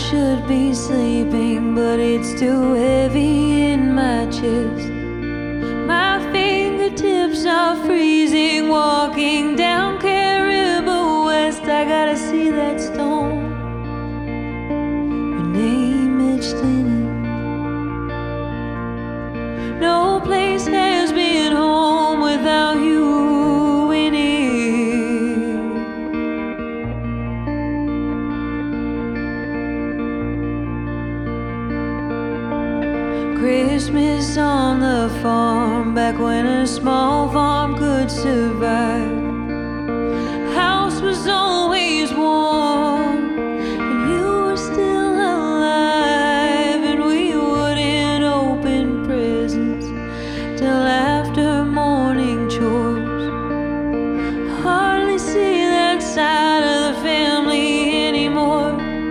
should be sleeping, but it's too heavy in my chest. My fingertips are freezing, walking down Caribou West. I gotta see that stone, your name etched in it. No place has been home without you in it. Christmas on the farm, back when a small farm could survive. House was always warm, and you were still alive. And we wouldn't open presents till after morning chores. Hardly see that side of the family anymore.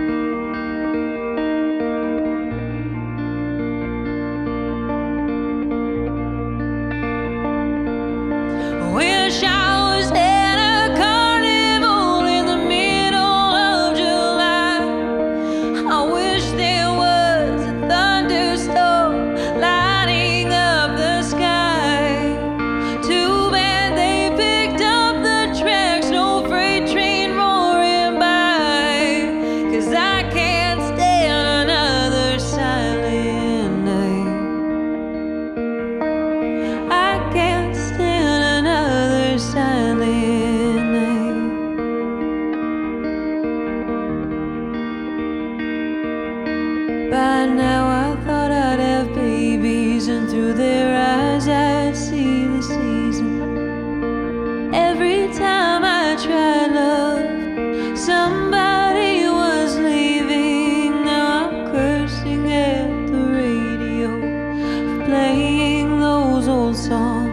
Wish I was at a carnival in the middle of July. I wish there was a thunderstorm lighting up the sky. Too bad they picked up the tracks, no freight train roaring by. 'Cause I can't stand another silent night. I can't stand another silent night. By now I thought I'd have babies, and through their eyes I'd see the season. Every time I tried love, somebody was leaving. Now I'm cursing at the radio for playing those old songs.